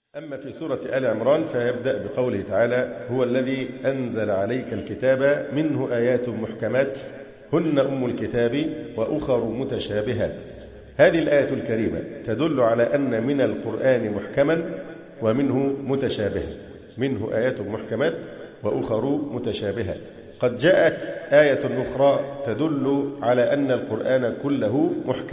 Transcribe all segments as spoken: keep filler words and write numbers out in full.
أما في سورة آل عمران فيبدأ بقوله تعالى: هو الذي أنزل عليك الكتاب منه آيات محكمات هن أم الكتاب وأخر متشابهات. هذه الآية الكريمة تدل على أن من القرآن محكما ومنه متشابها، منه آيات محكمات وأخر متشابهات. قد جاءت آية أخرى تدل على أن القرآن كله محكم،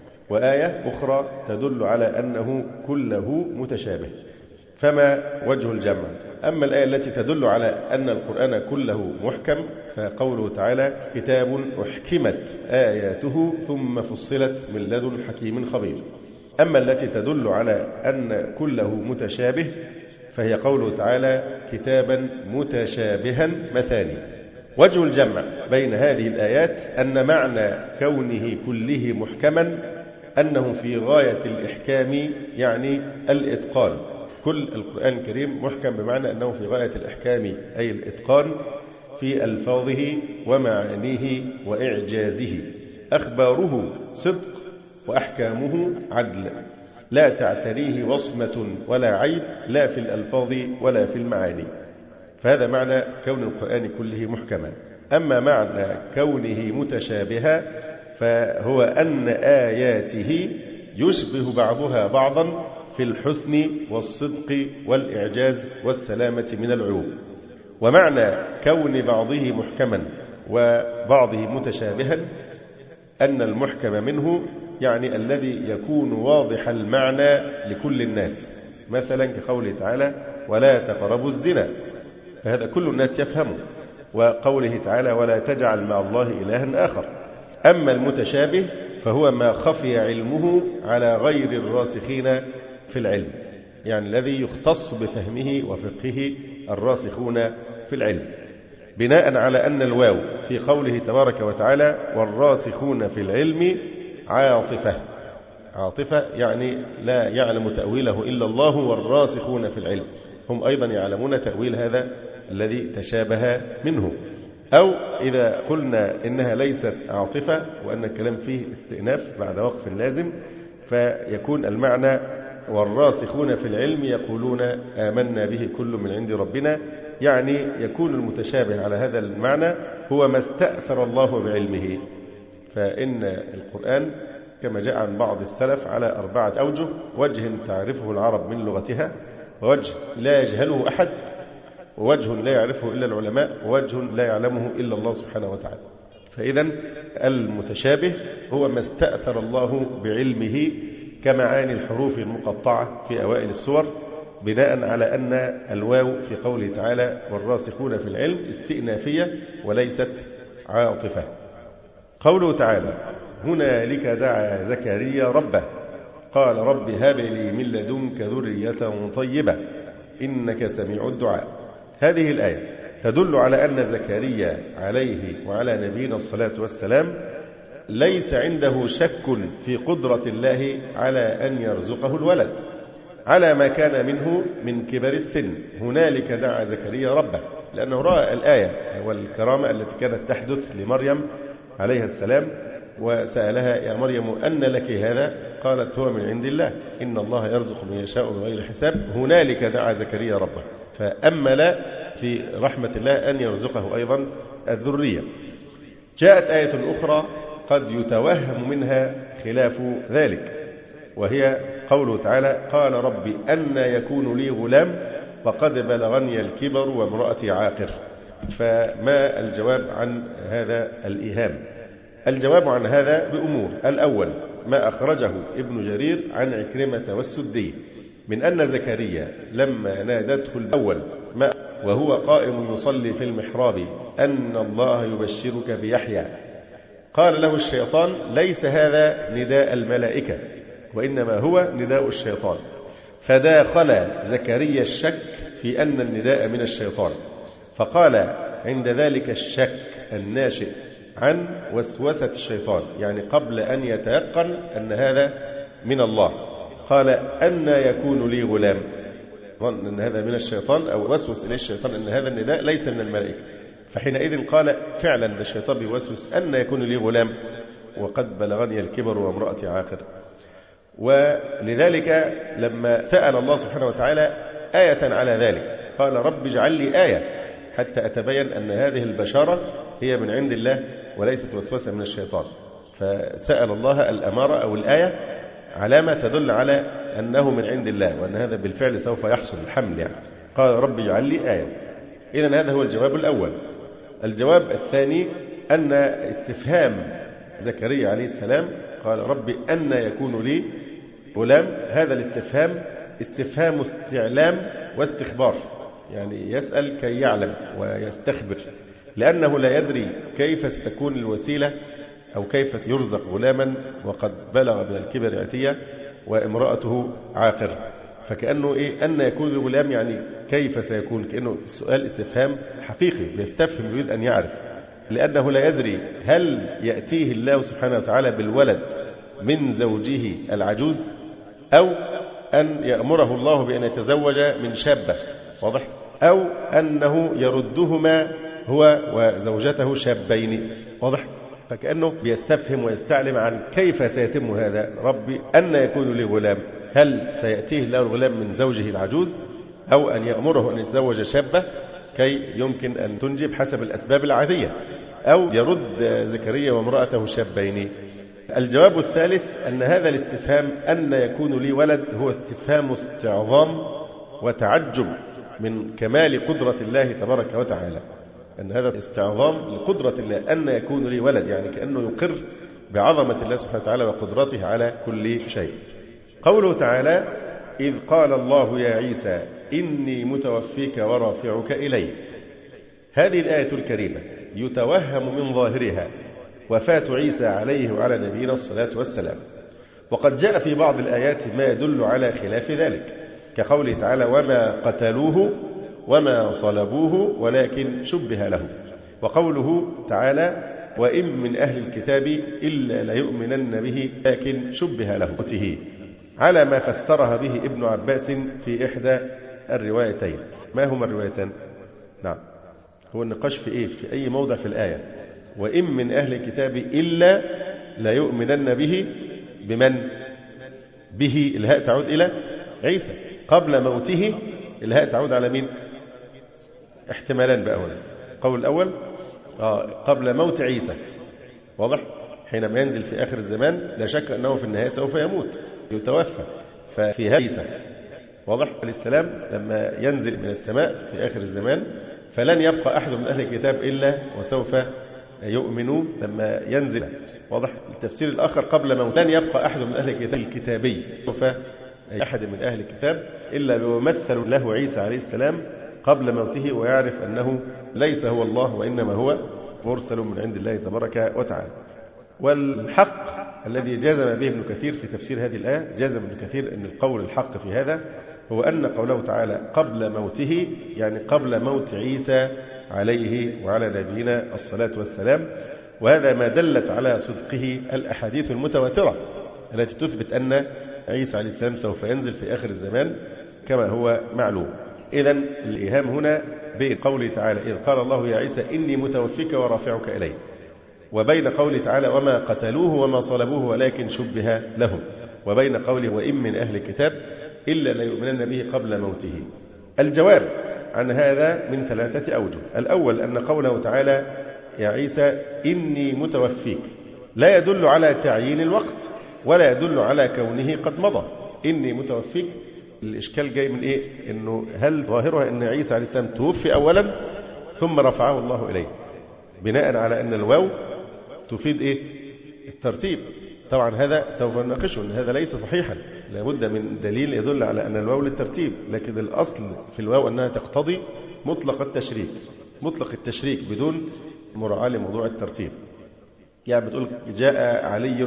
وآية أخرى تدل على أنه كله متشابه، فما وجه الجمع؟ أما الآية التي تدل على أن القرآن كله محكم فقوله تعالى: كتاب أحكمت آياته ثم فصلت من لدن حكيم خبير. أما التي تدل على أن كله متشابه فهي قوله تعالى: كتابا متشابها مثاني. وجه الجمع بين هذه الآيات أن معنى كونه كله محكما أنه في غاية الإحكام، يعني الإتقان. كل القرآن الكريم محكم بمعنى أنه في غاية الإحكام أي الإتقان في ألفاظه ومعانيه وإعجازه. أخباره صدق وأحكامه عدل، لا تعتريه وصمة ولا عيب، لا في الألفاظ ولا في المعاني. فهذا معنى كون القرآن كله محكما. أما معنى كونه متشابها فهو أن آياته يشبه بعضها بعضا في الحسن والصدق والإعجاز والسلامة من العيوب. ومعنى كون بعضه محكما وبعضه متشابها أن المحكم منه يعني الذي يكون واضح المعنى لكل الناس، مثلا كقوله تعالى: ولا تقربوا الزنا، فهذا كل الناس يفهمه. وقوله تعالى: ولا تجعل مع الله إلها آخر. أما المتشابه فهو ما خفي علمه على غير الراسخين في العلم، يعني الذي يختص بفهمه وفقهه الراسخون في العلم، بناء على أن الواو في قوله تبارك وتعالى: والراسخون في العلم عاطفة. عاطفة يعني لا يعلم تأويله إلا الله، والراسخون في العلم هم أيضا يعلمون تأويل هذا الذي تشابه منه. أو إذا قلنا إنها ليست عاطفة وأن الكلام فيه استئناف بعد وقف لازم، فيكون المعنى: والراسخون في العلم يقولون آمنا به كل من عند ربنا، يعني يكون المتشابه على هذا المعنى هو ما استأثر الله بعلمه. فإن القرآن كما جاء عن بعض السلف على أربعة أوجه: وجه تعرفه العرب من لغتها، ووجه لا يجهله أحد، ووجه لا يعرفه إلا العلماء، ووجه لا يعلمه إلا الله سبحانه وتعالى. فإذا المتشابه هو ما استأثر الله بعلمه كمعاني الحروف المقطعة في أوائل السور، بناء على أن الواو في قوله تعالى: والراسخون في العلم استئنافية وليست عاطفة. قوله تعالى: هنالك دعا زكريا ربه قال رب هب لي من لدنك ذرية طيبة إنك سميع الدعاء. هذه الآية تدل على أن زكريا عليه وعلى نبينا الصلاة والسلام ليس عنده شك في قدرة الله على أن يرزقه الولد على ما كان منه من كبر السن. هنالك دعا زكريا ربه، لأنه رأى الآية والكرامة التي كانت تحدث لمريم عليها السلام، وسألها: يا مريم أن لك هذا؟ قالت: هو من عند الله إن الله يرزق من يشاء بغير حساب. هنالك دعا زكريا ربه، فأمل في رحمة الله أن يرزقه أيضا الذرية. جاءت آية أخرى قد يتوهم منها خلاف ذلك، وهي قوله تعالى: قال ربي أن يكون لي غلام وقد بلغني الكبر وامرأتي عاقر. فما الجواب عن هذا الإيهام؟ الجواب عن هذا بأمور. الأول ما أخرجه ابن جرير عن عكرمة والسدي من أن زكريا لما نادته الأول ما وهو قائم يصلي في المحراب أن الله يبشرك بيحيى، قال له الشيطان: ليس هذا نداء الملائكة وإنما هو نداء الشيطان. فداخل زكريا الشك في أن النداء من الشيطان، فقال عند ذلك الشك الناشئ عن وسوسة الشيطان، يعني قبل أن يتيقن أن هذا من الله، قال: أن يكون لي غلام، ظن أن هذا من الشيطان أو وسوس إليه الشيطان أن هذا النداء ليس من الملائكة. فحينئذ قال فعلا الشيطان بيوسوس: أن يكون لي غلام وقد بلغني الكبر وامرأتي عاقر. ولذلك لما سأل الله سبحانه وتعالى آية على ذلك قال رب اجعل لي آية حتى أتبين أن هذه البشارة هي من عند الله وليست وسوسة من الشيطان. فسأل الله الأمارة أو الآية علامة تدل على أنه من عند الله وأن هذا بالفعل سوف يحصل الحمل يعني. قال رب اجعل لي آية. إذن هذا هو الجواب الأول. الجواب الثاني أن استفهام زكريا عليه السلام قال رب أن يكون لي غلام، هذا الاستفهام استفهام استعلام واستخبار، يعني يسأل كي يعلم ويستخبر، لأنه لا يدري كيف ستكون الوسيلة أو كيف يرزق غلاما وقد بلغ من الكبر عتية وامرأته عاقر. فكأنه إيه أن يكون الغلام يعني كيف سيكون، كأنه السؤال استفهام حقيقي بيستفهم يريد أن يعرف، لأنه لا يدري هل يأتيه الله سبحانه وتعالى بالولد من زوجه العجوز أو أن يأمره الله بأن يتزوج من شابة، واضح، أو أنه يردهما هو وزوجته شابين، واضح. فكأنه بيستفهم ويستعلم عن كيف سيتم هذا. ربي أن يكون لي غلام، هل سيأتيه الله الغلام من زوجه العجوز أو أن يأمره أن يتزوج شابة كي يمكن أن تنجب حسب الأسباب العادية، أو يرد زكريا وامرأته شابين. الجواب الثالث أن هذا الاستفهام أن يكون لي ولد هو استفهام استعظام وتعجب من كمال قدرة الله تبارك وتعالى، أن هذا استعظام لقدرة الله أن يكون لي ولد، يعني كأنه يقر بعظمة الله سبحانه وتعالى وقدرته على كل شيء. قوله تعالى إذ قال الله يا عيسى إني متوفيك ورافعك إلي، هذه الآية الكريمة يتوهم من ظاهرها وفاة عيسى عليه وعلى نبينا الصلاة والسلام، وقد جاء في بعض الآيات ما يدل على خلاف ذلك، كقوله تعالى وما قتلوه وما صلبوه ولكن شبه له، وقوله تعالى وإن من أهل الكتاب إلا ليؤمنن به لكن شبه له، على ما فسرها به ابن عباس في إحدى الروايتين. ما هما الروايتان؟ نعم، هو النقاش في إيه؟ في أي موضع في الآية. وإن من أهل الكتاب إلا ليؤمنن به، بمن؟ به الهاء تعود إلى عيسى، قبل موته الهاء تعود على مين؟ احتمالان بقى هنا. قول الأول آه قبل موت عيسى، واضح، حينما ينزل في آخر الزمان لا شك أنه في النهاية سوف يموت يتوفى، ففي عيسى واضح عليه السلام لما ينزل من السماء في آخر الزمان فلن يبقى أحد من أهل الكتاب إلا وسوف يؤمنوا لما ينزل، واضح. التفسير الآخر قبل موت لن يبقى أحد من أهل الكتاب الكتابي سوف أحد من أهل الكتاب إلا يمثل له عيسى عليه السلام قبل موته ويعرف أنه ليس هو الله وإنما هو مرسل من عند الله تبارك وتعالى. والحق الذي جزم به ابن كثير في تفسير هذه الآية، جزم ابن كثير أن القول الحق في هذا هو أن قوله تعالى قبل موته يعني قبل موت عيسى عليه وعلى نبينا الصلاة والسلام، وهذا ما دلت على صدقه الأحاديث المتواترة التي تثبت أن عيسى عليه السلام سوف ينزل في آخر الزمان كما هو معلوم. إذن الإيهام هنا بين قوله تعالى إذ قال الله يا عيسى إني متوفيك ورافعك إلي، وبين قوله تعالى وما قتلوه وما صلبوه ولكن شبه لهم، وبين قوله وإن من أهل الكتاب إلا ليؤمنن به قبل موته. الجواب عن هذا من ثلاثة أوجه. الأول أن قوله تعالى يا عيسى إني متوفيك لا يدل على تعيين الوقت ولا يدل على كونه قد مضى. إني متوفيك الإشكال جاي من إيه؟ إنه هل ظاهرها أن عيسى عليه السلام توفي أولا ثم رفعه الله إليه، بناء على أن الواو تفيد إيه؟ الترتيب. طبعا هذا سوف نناقشه أن هذا ليس صحيحا، لابد من دليل يدل على أن الواو للترتيب، لكن الأصل في الواو أنها تقتضي مطلق التشريك، مطلق التشريك بدون مراعاة لموضوع الترتيب. يعني بتقول جاء علي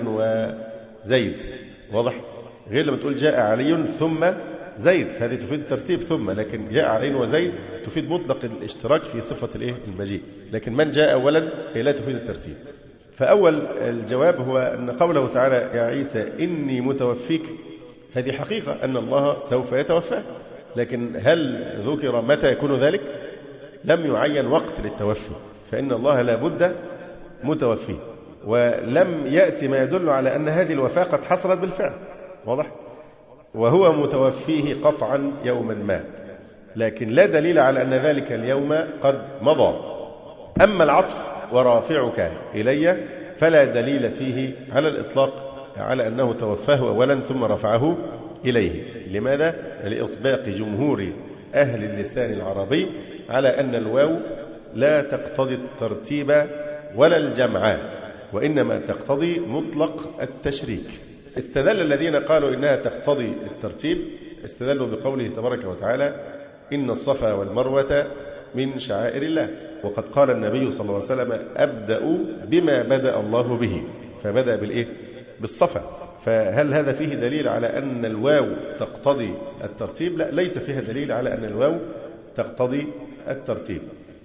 وزيد، واضح، غير لما تقول جاء علي ثم زيد، فهذه تفيد الترتيب ثم، لكن جاء علي وزيد تفيد مطلق الاشتراك في صفة الايه المجيء، لكن من جاء أولا هي لا تفيد الترتيب. فأول الجواب هو أن قوله تعالى يا عيسى إني متوفيك هذه حقيقة أن الله سوف يتوفى، لكن هل ذكر متى يكون ذلك؟ لم يعين وقت للتوفي، فإن الله لا بد متوفي، ولم يأتي ما يدل على أن هذه الوفاة قد حصلت بالفعل، واضح؟ وهو متوفيه قطعا يوما ما، لكن لا دليل على أن ذلك اليوم قد مضى. أما العطف ورافعك إلي فلا دليل فيه على الإطلاق على أنه توفاه أولا ثم رفعه إليه. لماذا؟ لإطباق جمهور أهل اللسان العربي على أن الواو لا تقتضي الترتيب ولا الجمع، وإنما تقتضي مطلق التشريك. استدل الذين قالوا إنها تقتضي الترتيب استدلوا بقوله تبارك وتعالى إن الصفا والمروة من شعائر الله، وقد قال النبي صلى الله عليه وسلم أبدأ بما بدأ الله به، فبدأ بالإيه؟ بالصفا. فهل هذا فيه دليل على أن الواو تقتضي الترتيب؟ لا، ليس فيها دليل على أن الواو تقتضي الترتيب.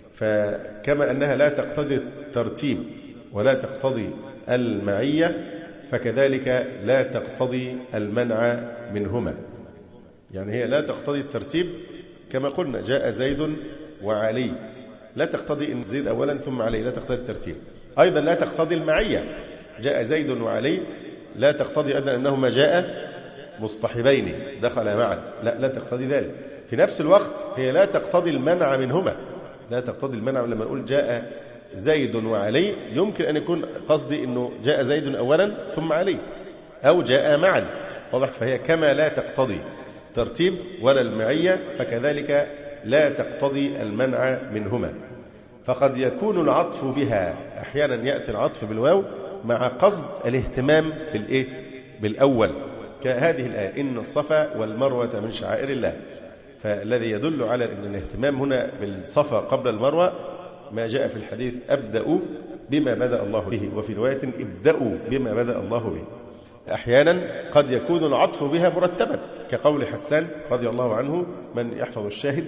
فكما أنها لا تقتضي الترتيب ولا تقتضي المعية، فكذلك لا تقتضي المنع منهما. يعني هي لا تقتضي الترتيب كما قلنا جاء زيد وعلي، لا تقتضي إن زيد أولا ثم علي، لا تقتضي الترتيب. أيضا لا تقتضي المعية، جاء زيد وعلي لا تقتضي أيضا أنهما جاء مصطحبين دخل معا، لا لا تقتضي ذلك. في نفس الوقت هي لا تقتضي المنع منهما، لا تقتضي المنع. لما نقول جاء زيد وعلي يمكن أن يكون قصدي أنه جاء زيد أولا ثم علي، أو جاء معا، واضح؟ فهي كما لا تقتضي ترتيب ولا المعية فكذلك لا تقتضي المنع منهما. فقد يكون العطف بها أحيانا يأتي العطف بالواو مع قصد الاهتمام بالإيه؟ بالأول، كهذه الآية إن الصفا والمروة من شعائر الله. فالذي يدل على أن الاهتمام هنا بالصفا قبل المروة ما جاء في الحديث أبدأوا بما بدأ الله به، وفي رواية ابدأوا بما بدأ الله به. أحيانا قد يكون العطف بها مرتبا كقول حسان رضي الله عنه من يحفظ الشاهد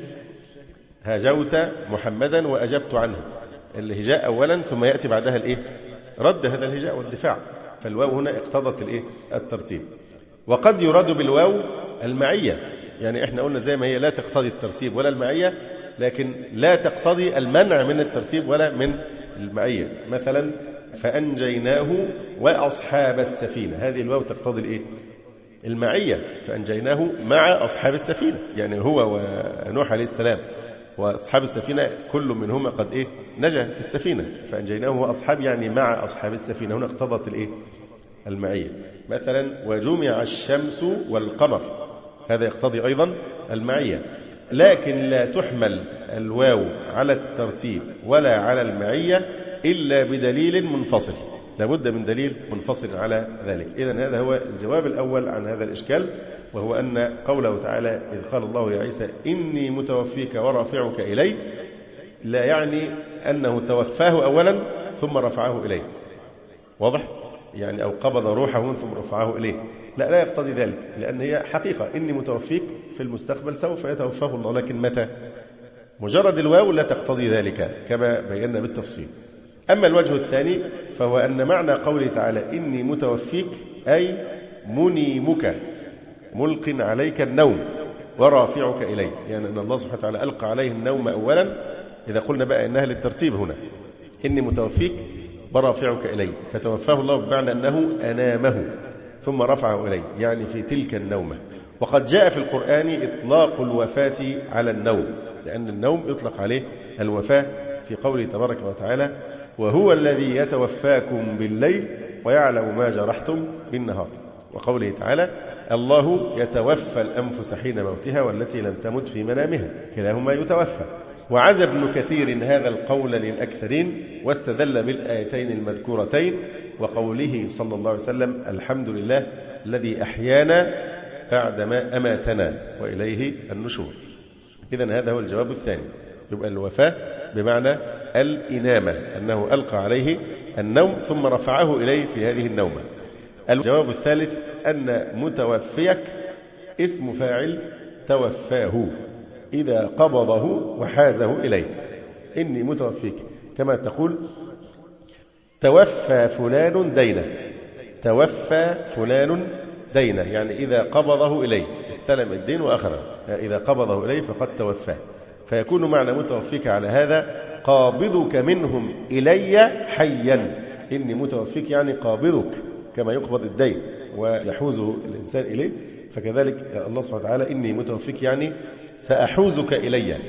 هاجوت محمدا وأجبت عنه، الهجاء أولا ثم يأتي بعدها الإيه؟ رد هذا الهجاء والدفاع. فالواو هنا اقتضت الإيه؟ الترتيب. وقد يراد بالواو المعية، يعني احنا قلنا زي ما هي لا تقتضي الترتيب ولا المعية، لكن لا تقتضي المنع من الترتيب ولا من المعية. مثلا فأنجيناه وأصحاب السفينة، هذه الواو تقتضي الإيه؟ المعية، فأنجيناه مع أصحاب السفينة، يعني هو ونوح عليه السلام وأصحاب السفينة كل منهما قد إيه؟ نجا في السفينة، فأنجيناه وأصحاب يعني مع أصحاب السفينة، هنا اقتضت الإيه؟ المعية. مثلا وجمع الشمس والقمر، هذا يقتضي أيضا المعية، لكن لا تحمل الواو على الترتيب ولا على المعية إلا بدليل منفصل، لابد من دليل منفصل على ذلك. إذن هذا هو الجواب الأول عن هذا الإشكال، وهو أن قوله تعالى إذ قال الله يا عيسى إني متوفيك ورافعك إلي لا يعني أنه توفاه أولا ثم رفعه إليه، واضح؟ يعني أو قبض روحه ثم رفعه إليه، لا لا يقتضي ذلك، لأن هي حقيقة إني متوفيك في المستقبل سوف يتوفاه الله، لكن متى؟ مجرد الواو لا تقتضي ذلك كما بينا بالتفصيل. أما الوجه الثاني فهو أن معنى قوله تعالى إني متوفيك أي منيمك ملق عليك النوم ورافعك إليه، يعني أن الله سبحانه وتعالى ألقى عليه النوم أولا، إذا قلنا بقى إنها للترتيب هنا إني متوفيك ورافعك إليه، فتوفاه الله بمعنى أنه أنامه ثم رفعه إليه، يعني في تلك النومة. وقد جاء في القرآن إطلاق الوفاة على النوم، لأن النوم يطلق عليه الوفاة في قوله تبارك وتعالى وهو الذي يتوفاكم بالليل ويعلم ما جرحتم بالنهار، وقوله تعالى الله يتوفى الأنفس حين موتها والتي لم تمت في منامها، كلاهما يتوفى. وعزى ابن كثير هذا القول للأكثرين واستدل بالآيتين المذكورتين وقوله صلى الله عليه وسلم الحمد لله الذي أحيانا بعدما أماتنا وإليه النشور. إذن هذا هو الجواب الثاني، يبقى الوفاة بمعنى الإنامة، أنه ألقى عليه النوم ثم رفعه إليه في هذه النومة. الجواب الثالث أن متوفيك اسم فاعل توفاه إذا قبضه وحازه إليه، إني متوفيك كما تقول توفى فلان دينه، توفى فلان دينه يعني إذا قبضه إليه استلم الدين وأخره، إذا قبضه إليه فقد توفاه، فيكون معنى متوفيك على هذا قابضك منهم إلي حيا، إني متوفيك يعني قابضك كما يقبض الدين ويحوزه الإنسان إليه، فكذلك الله سبحانه وتعالى إني متوفيك يعني سأحوزك إلي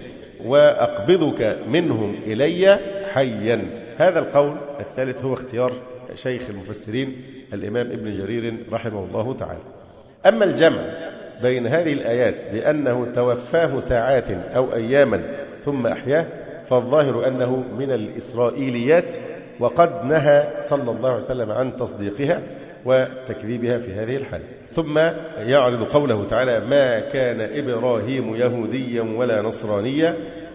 وأقبضك منهم إلي حيا. هذا القول الثالث هو اختيار شيخ المفسرين الإمام ابن جرير رحمه الله تعالى. أما الجمع بين هذه الآيات بأنه توفاه ساعات أو أياما ثم أحياه فالظاهر أنه من الإسرائيليات، وقد نهى صلى الله عليه وسلم عن تصديقها وتكذيبها في هذه الحالة. ثم يعرض قوله تعالى: ما كان إبراهيم يهوديا ولا نصرانيا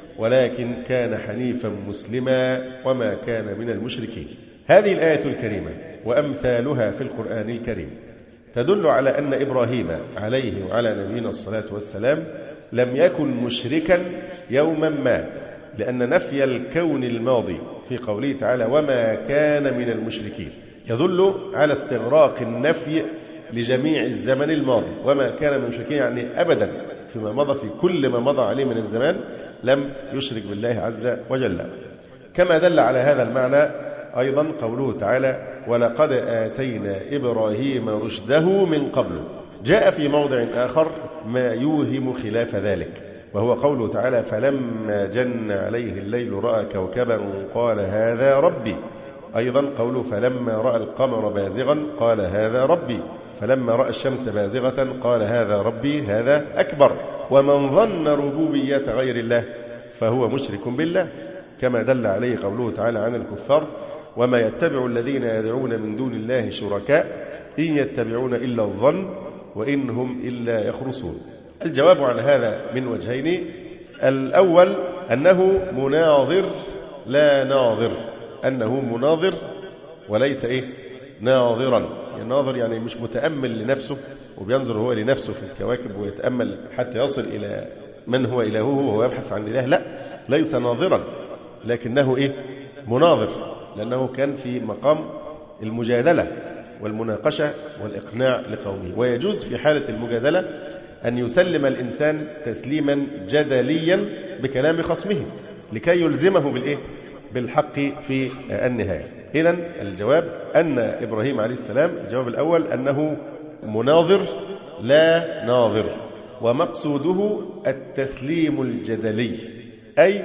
ولكن كان حنيفا مسلما وما كان من المشركين. هذه الآية الكريمة وأمثالها في القرآن الكريم تدل على أن إبراهيم عليه وعلى نبينا الصلاة والسلام لم يكن مشركا يوما ما، لأن نفي الكون الماضي في قوله تعالى وما كان من المشركين يدل على استغراق النفي لجميع الزمن الماضي. وما كان من المشركين يعني أبدا فيما مضى، في كل ما مضى عليه من الزمان لم يشرك بالله عز وجل. كما دل على هذا المعنى أيضا قوله تعالى ولقد آتينا إبراهيم رشده من قبل. جاء في موضع آخر ما يوهم خلاف ذلك، وهو قوله تعالى فلما جن عليه الليل رأى كوكبا قال هذا ربي. أيضا قوله فلما رأى القمر بازغا قال هذا ربي، فلما رأى الشمس بازغة قال هذا ربي هذا أكبر. ومن ظن ربوبية غير الله فهو مشرك بالله، كما دل عليه قوله تعالى عن الكفار وما يتبع الذين يدعون من دون الله شركاء إن يتبعون إلا الظن وإن هم إلا يخرصون. الجواب عن هذا من وجهين: الأول أنه مناظر لا ناظر، أنه مناظر وليس إيه ناظرا. الناظر يعني مش متأمل لنفسه وبينظر هو لنفسه في الكواكب ويتأمل حتى يصل إلى من هو إلهه وهو يبحث عن إله، لا، ليس ناظرا لكنه إيه مناظر، لأنه كان في مقام المجادلة والمناقشة والإقناع لقومه. ويجوز في حالة المجادلة أن يسلم الإنسان تسليما جدليا بكلام خصمه لكي يلزمه بالإيه؟ بالحق في النهاية. إذن الجواب أن إبراهيم عليه السلام الجواب الأول أنه مناظر لا ناظر، ومقصوده التسليم الجدلي، أي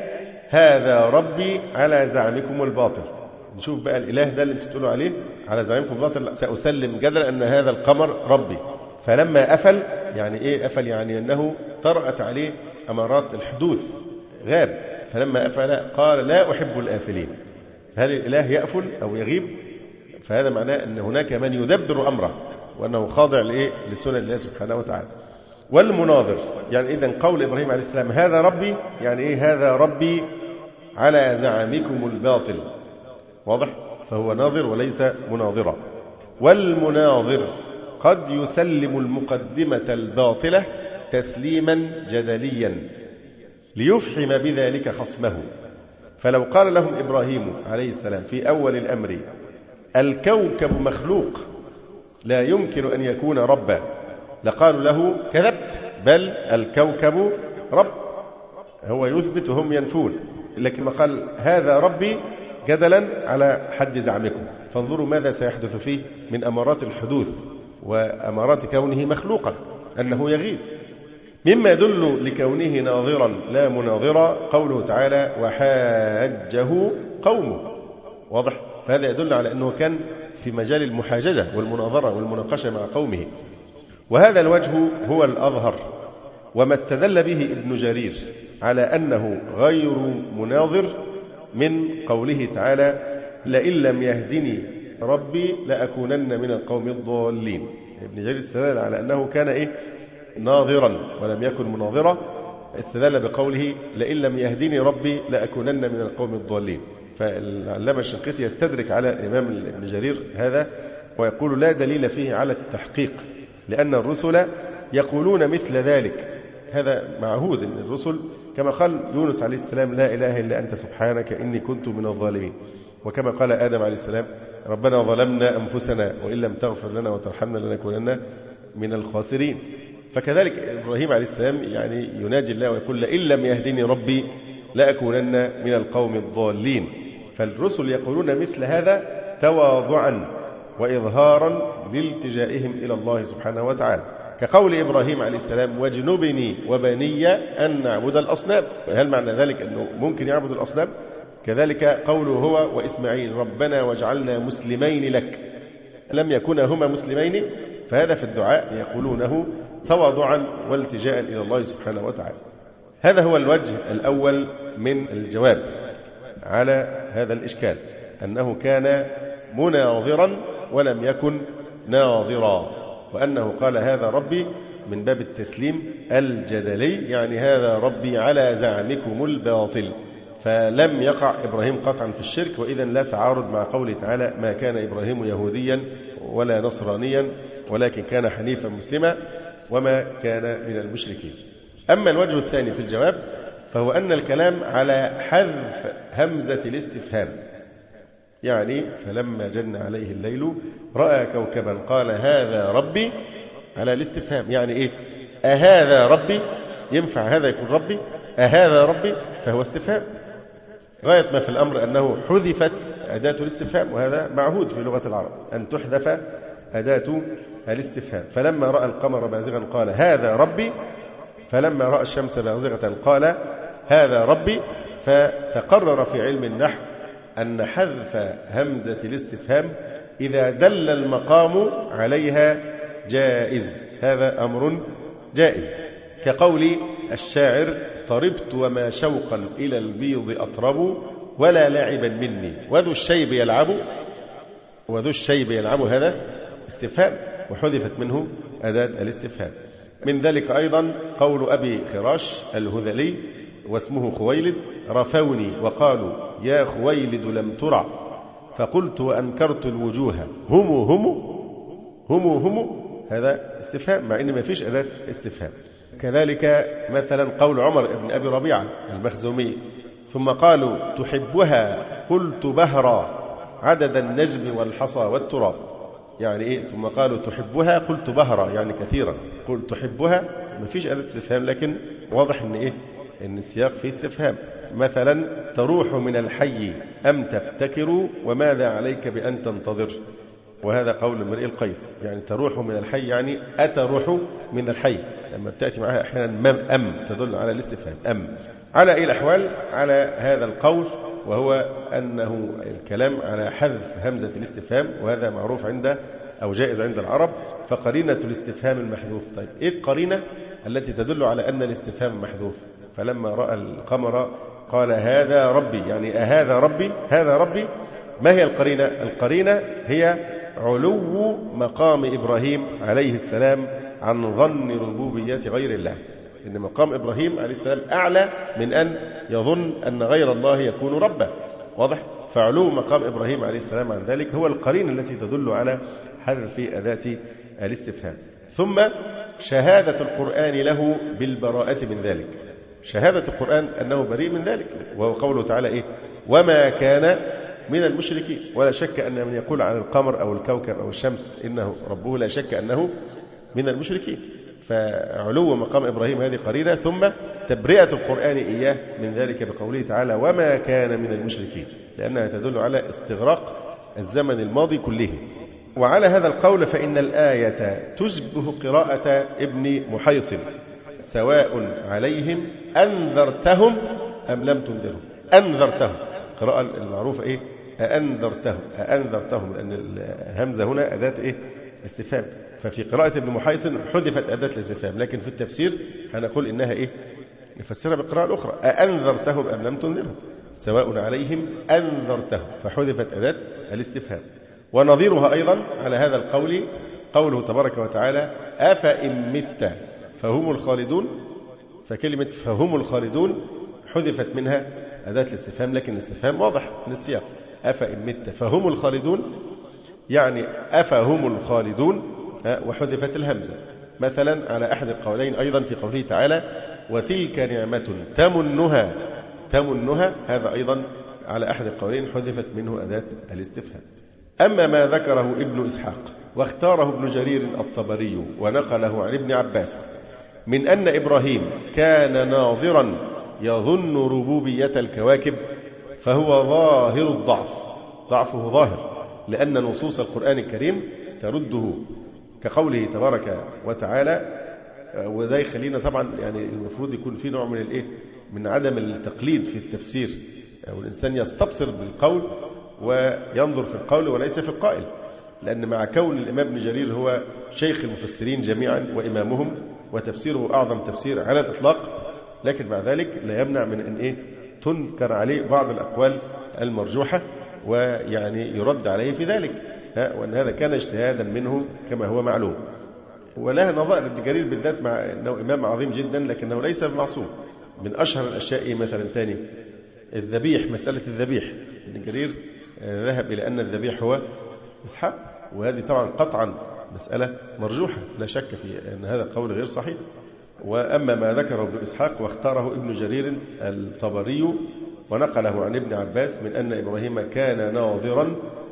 هذا ربي على زعمكم الباطل. نشوف بقى الإله ده اللي انتم تقولوا عليه على زعمكم الباطل سأسلم جدلا أن هذا القمر ربي. فلما أفل يعني إيه أفل؟ يعني أنه طرأت عليه أمارات الحدوث، غاب. فلما أفل قال لا أحب الآفلين. هل الإله يأفل أو يغيب؟ فهذا معناه أن هناك من يدبر أمره وأنه خاضع لإيه؟ لسنن الله سبحانه وتعالى. والمناظر يعني إذن قول إبراهيم عليه السلام هذا ربي يعني إيه؟ هذا ربي على زعمكم الباطل، واضح؟ فهو ناظر وليس مناظرا. والمناظر قد يسلم المقدمة الباطلة تسليما جدليا ليفحم بذلك خصمه. فلو قال لهم إبراهيم عليه السلام في أول الأمر الكوكب مخلوق لا يمكن أن يكون ربا لقالوا له كذبت، بل الكوكب رب. هو يثبت وهم ينفون، لكن ما قال هذا ربي جدلا على حد زعمكم. فانظروا ماذا سيحدث فيه من أمارات الحدوث وأمارات كونه مخلوقا، أنه يغيب. مما يدل لكونه ناظرا لا مناظرا قوله تعالى وحاجه قومه، واضح؟ فهذا يدل على أنه كان في مجال المحاججة والمناظرة والمناقشة مع قومه. وهذا الوجه هو الأظهر، وما استدل به ابن جرير على أنه غير مناظر من قوله تعالى لئن لم يهدني ربي لأكونن من القوم الضالين. ابن جرير استدل على أنه كان إيه؟ ناظرا ولم يكن مناظرا، استدل بقوله لئن لم يهدني ربي لأكونن من القوم الضالين. فالعلامة الشنقيطي يستدرك على الإمام ابن جرير هذا ويقول لا دليل فيه على التحقيق، لأن الرسل يقولون مثل ذلك. هذا معهود أن الرسل كما قال يونس عليه السلام لا إله إلا أنت سبحانك إني كنت من الظالمين، وكما قال آدم عليه السلام ربنا ظلمنا أنفسنا وإن لم تغفر لنا وترحمنا لنكونن من الخاسرين. فكذلك إبراهيم عليه السلام يعني يناجي الله ويقول لئن لم يهدني ربي لأكونن من القوم الضالين. فالرسل يقولون مثل هذا تواضعا وإظهارا لالتجائهم إلى الله سبحانه وتعالى، كقول إبراهيم عليه السلام واجنبني وبني أن نعبد الأصنام. هل معنى ذلك أنه ممكن يعبد الأصنام؟ كذلك قوله هو وإسماعيل ربنا واجعلنا مسلمين لك، لم يكونا هما مسلمين، فهذا في الدعاء يقولونه تواضعا والتجاء إلى الله سبحانه وتعالى. هذا هو الوجه الأول من الجواب على هذا الإشكال، أنه كان مناظرا ولم يكن ناظرا، وأنه قال هذا ربي من باب التسليم الجدلي، يعني هذا ربي على زعمكم الباطل، فلم يقع إبراهيم قطعا في الشرك، وإذا لا تعارض مع قوله تعالى ما كان إبراهيم يهوديا ولا نصرانيا ولكن كان حنيفا مسلما وما كان من المشركين. أما الوجه الثاني في الجواب فهو أن الكلام على حذف همزة الاستفهام، يعني فلما جن عليه الليل رأى كوكبا قال هذا ربي على الاستفهام، يعني إيه؟ أهذا ربي؟ ينفع هذا يكون ربي؟ أهذا ربي؟ فهو استفهام. غاية ما في الأمر أنه حذفت أداة الاستفهام، وهذا معهود في لغة العرب أن تحذف أداة الاستفهام. فلما رأى القمر بازغا قال هذا ربي، فلما رأى الشمس بازغة قال هذا ربي. فتقرر في علم النحو أن حذف همزة الاستفهام إذا دل المقام عليها جائز، هذا أمر جائز، كقول الشاعر طربت وما شوقا إلى البيض أطرب ولا لاعبا مني وذو الشيب يلعب، وذو الشيب يلعب هذا استفهام وحذفت منه أداة الاستفهام. من ذلك أيضا قول أبي خراش الهذلي واسمه خويلد رفوني وقالوا يا خويلد لم ترع فقلت وأنكرت الوجوه هم هم هم هم، هذا استفهام مع أن ما فيش أداة استفهام. كذلك مثلا قول عمر بن أبي ربيعة المخزومي ثم قالوا تحبها قلت بهرا عدد النجم والحصى والتراب، يعني إيه؟ ثم قالوا تحبها قلت بهرا يعني كثيرا، قلت تحبها ما فيش أداة استفهام، لكن واضح أن إيه؟ أن السياق فيه استفهام. مثلا تروح من الحي أم تبتكر وماذا عليك بأن تنتظر، وهذا قول امرئ القيس، يعني تروح من الحي يعني أتروح من الحي، لما بتأتي معها أحيانا أم تدل على الاستفهام أم. على أي الأحوال على هذا القول، وهو أنه الكلام على حذف همزة الاستفهام، وهذا معروف عند أو جائز عند العرب. فقرينة الاستفهام المحذوف، طيب إيه القرينة التي تدل على أن الاستفهام محذوف؟ فلما رأى القمر قال هذا ربي، يعني أهذا ربي؟ هذا ربي. ما هي القرينة؟ القرينة هي علو مقام إبراهيم عليه السلام عن ظن ربوبية غير الله، إن مقام إبراهيم عليه السلام أعلى من أن يظن أن غير الله يكون ربا، واضح؟ فعلو مقام إبراهيم عليه السلام عن ذلك هو القرينة التي تدل على حذف أداة الاستفهام. ثم شهادة القرآن له بالبراءة من ذلك، شهادة القرآن أنه بريء من ذلك، وهو قوله تعالى إيه؟ وما كان من المشركين. ولا شك أن من يقول عن القمر أو الكوكب أو الشمس إنه ربه لا شك أنه من المشركين. فعلو مقام إبراهيم هذه قرينة، ثم تبرئة القرآن إياه من ذلك بقوله تعالى وما كان من المشركين، لأنها تدل على استغراق الزمن الماضي كله. وعلى هذا القول فإن الآية تشبه قراءة ابن محيصن سواء عليهم أنذرتهم أم لم تنذرهم. أنذرتهم قراءة المعروفة إيه؟ أنذرتهم أنذرتهم، لأن الهمزة هنا أداة إيه؟ استفهام. ففي قراءة ابن محيصن حذفت أداة الاستفهام، لكن في التفسير هنقول إنها إيه؟ نفسرها بالقراءة الأخرى أأنذرتهم أم لم تنذرهم سواء عليهم أنذرتهم، فحذفت أداة الاستفهام. ونظيرها أيضا على هذا القول قوله تبارك وتعالى أفإن مت فهم الخالدون، فكلمة فهم الخالدون حذفت منها أداة الاستفهام، لكن الاستفهام واضح من السياق أفإن مت فهم الخالدون، يعني أفهم الخالدون، وحذفت الهمزة. مثلا على أحد القولين أيضا في قوله تعالى وتلك نعمة تمنها تمنها، هذا أيضا على أحد القولين حذفت منه أداة الاستفهام. أما ما ذكره ابن إسحاق واختاره ابن جرير الطبري ونقله عن ابن عباس من أن إبراهيم كان ناظرا يظن ربوبية الكواكب، فهو ظاهر الضعف، ضعفه ظاهر، لأن نصوص القرآن الكريم ترده كقوله تبارك وتعالى. وده يخلينا طبعا يعني المفروض يكون في نوع من الايه من عدم التقليد في التفسير، أو الإنسان يستبصر بالقول وينظر في القول وليس في القائل، لأن مع كون الإمام ابن جرير هو شيخ المفسرين جميعا وإمامهم وتفسيره أعظم تفسير على الإطلاق، لكن مع ذلك لا يمنع من أن إيه تنكر عليه بعض الأقوال المرجوحة ويعني يرد عليه في ذلك، وأن هذا كان اجتهادا منه كما هو معلوم. ولها نظائر ابن جرير بالذات مع أنه إمام عظيم جدا لكنه ليس بمعصوم. من أشهر الأشياء مثلا تاني الذبيح، مسألة الذبيح، ابن جرير ذهب إلى أن الذبيح هو إسحاق، وهذه طبعا قطعا مسألة مرجوحة لا شك في أن هذا قول غير صحيح. وأما ما ذكره ابن إسحاق واختاره ابن جرير الطبري ونقله عن ابن عباس من أن إبراهيم كان ناظرا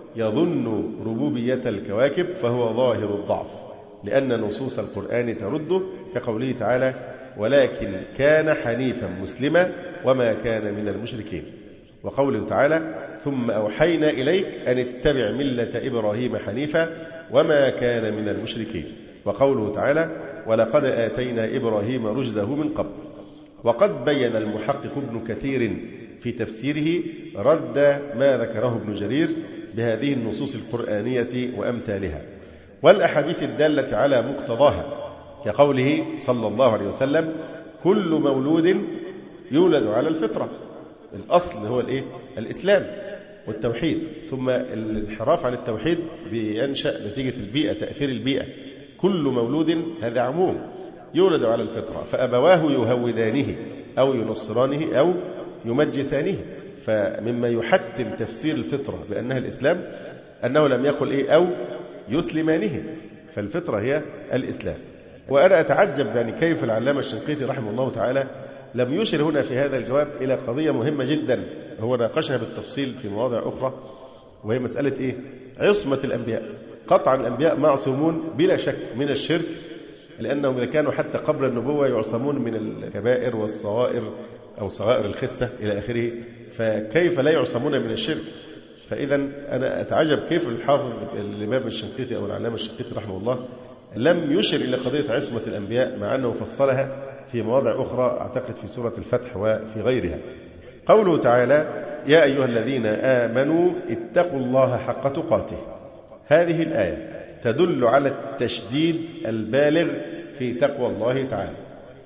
يظن ربوبية الكواكب فهو ظاهر الضعف، لأن نصوص القرآن ترده كقوله تعالى ولكن كان حنيفا مسلما وما كان من المشركين، وقوله تعالى ثم أوحينا إليك أن اتبع ملة إبراهيم حنيفا وما كان من المشركين، وقوله تعالى ولقد آتينا إبراهيم رشده من قبل. وقد بين المحقق ابن كثير في تفسيره رد ما ذكره ابن جرير بهذه النصوص القرآنية وأمثالها والأحاديث الدالة على مقتضاها، كقوله صلى الله عليه وسلم كل مولود يولد على الفطرة. الأصل هو الإيه؟ الإسلام والتوحيد، ثم الانحراف عن التوحيد بينشأ نتيجة البيئة، تأثير البيئة. كل مولود هذا عموم يولد على الفطرة فأبواه يهودانه أو ينصرانه أو يمجسانه. فمما يحتم تفسير الفطرة بأنها الإسلام أنه لم يقل إيه أو يسلمانه، فالفطرة هي الإسلام. وأنا أتعجب يعني كيف العلامة الشنقيطي رحمه الله تعالى لم يشر هنا في هذا الجواب إلى قضية مهمة جدا هو ناقشها بالتفصيل في مواضع أخرى، وهي مسألة إيه؟ عصمة الأنبياء. قطعا الأنبياء معصومون بلا شك من الشرك، لأنهم إذا كانوا حتى قبل النبوة يعصمون من الكبائر والصغائر أو صغائر الخسة إلى آخره، فكيف لا يعصمون من الشرك؟ فإذا أنا أتعجب كيف الحافظ الإمام الشنقيطي أو العلامة الشنقيطي رحمه الله لم يشر إلى قضية عصمة الأنبياء، مع أنه فصلها في مواضع أخرى أعتقد في سورة الفتح وفي غيرها. قوله تعالى يا أيها الذين آمنوا اتقوا الله حق تقاته، هذه الآية تدل على التشديد البالغ في تقوى الله تعالى.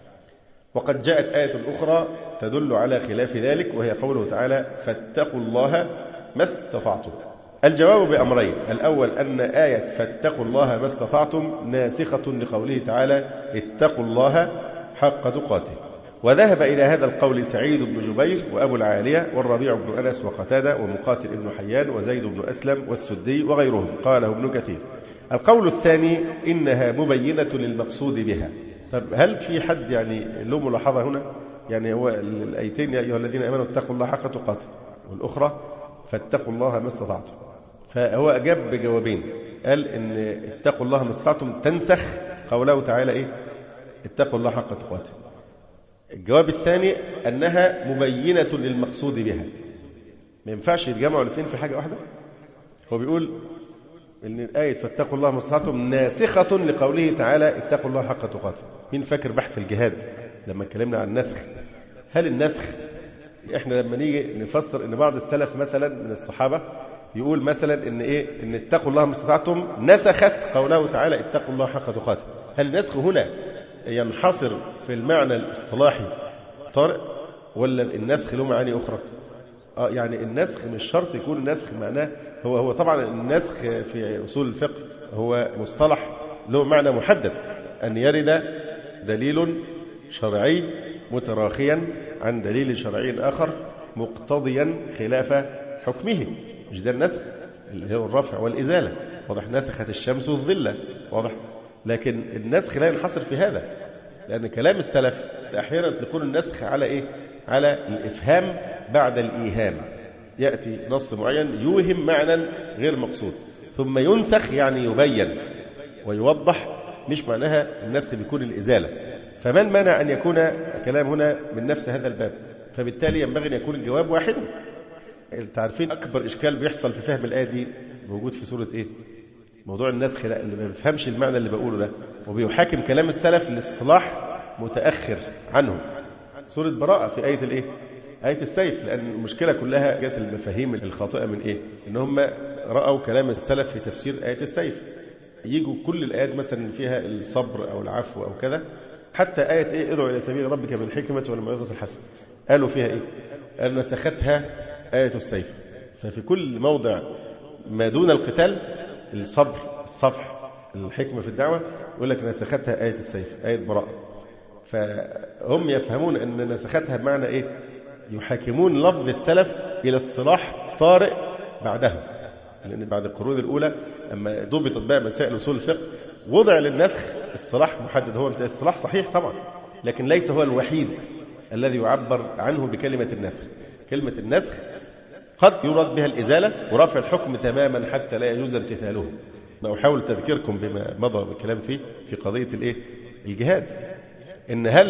وقد جاءت آية أخرى تدل على خلاف ذلك، وهي قوله تعالى فاتقوا الله ما استطعتم. الجواب بأمرين: الأول أن آية فاتقوا الله ما استطعتم ناسخة لقوله تعالى اتقوا الله حق تقاته، وذهب إلى هذا القول سعيد بن جبير وأبو العالية والربيع بن أنس وقتادة ومقاتل بن حيان وزيد بن أسلم والسدي وغيرهم، قاله ابن كثير. القول الثاني إنها مبينة للمقصود بها. طب هل في حد يعني له ملاحظة هنا؟ يعني هو الآيتين يا أيها الذين آمنوا اتقوا الله حق تقاته والأخرى فاتقوا الله ما استطعتم، فهو أجاب بجوابين، قال إن اتقوا الله ما استطعتم تنسخ قوله تعالى إيه اتقوا الله حق تقاته. الجواب الثاني أنها مبينة للمقصود بها. ما ينفعش يتجمعوا الاثنين في حاجة واحدة. هو بيقول إن الآية فاتقوا الله ما استطعتم ناسخة لقوله تعالى اتقوا الله حق تقاته. مين فاكر بحث الجهاد لما اتكلمنا عن النسخ؟ هل النسخ احنا لما نيجي نفسر ان بعض السلف مثلا من الصحابة يقول مثلا ان ايه ان اتقوا الله ما استطعتم نسخت قوله تعالى اتقوا الله حق تقاته، هل النسخ هنا ينحصر في المعنى الاصطلاحي طارئ ولا النسخ له معاني اخرى؟ اه يعني النسخ مش شرط يكون نسخ معناه هو هو طبعا النسخ في اصول الفقه هو مصطلح له معنى محدد، ان يرد دليل شرعي متراخيا عن دليل شرعي آخر مقتضيا خلاف حكمه، مش ده النسخ اللي هو الرفع والإزالة، واضح؟ نسخت الشمس الظلة، واضح؟ لكن النسخ لا ينحصر في هذا، لأن كلام السلف أحيانا يطلقون النسخ على إيه؟ على الإفهام بعد الإيهام، يأتي نص معين يوهم معنى غير مقصود ثم ينسخ يعني يبين ويوضح، مش معناها النسخ بيكون الإزالة. فمن منع أن يكون الكلام هنا من نفس هذا الباب؟ فبالتالي ينبغي أن يكون الجواب واحدا. تعرفين أكبر إشكال بيحصل في فهم الآية دي موجود في سورة إيه؟ موضوع النسخ ده اللي ما بيفهمش المعنى اللي بقوله ده وبيحاكم كلام السلف الاصطلاح متأخر عنه. سورة براءة في آية الإيه؟ آية السيف، لأن المشكلة كلها جت المفاهيم الخاطئة من إيه؟ إن هم رأوا كلام السلف في تفسير آية السيف، يجوا كل الآيات مثلا فيها الصبر أو العفو أو كذا، حتى آية إيه؟ ادعو إلى سبيل ربك بالحكمة والموعظة الحسنة، قالوا فيها إيه؟ قالوا نسختها آية السيف. ففي كل موضع ما دون القتال، الصبر، الصفح، الحكمة في الدعوة، يقول لك نسختها آية السيف، آية براءة. فهم يفهمون أن نسختها بمعنى إيه؟ يحاكمون لفظ السلف إلى اصطلاح طارئ بعدها، لأن بعد القرون الأولى أما ضبطت بقى مسائل أصول الفقه وضع للنسخ اصطلاح محدد. هو اصطلاح صحيح طبعا، لكن ليس هو الوحيد الذي يعبر عنه بكلمة النسخ. كلمة النسخ قد يراد بها الإزالة ورفع الحكم تماما حتى لا يجوز امتثاله. أنا أحاول تذكيركم بما مضى بالكلام فيه في قضية الإيه؟ الجهاد، إن هل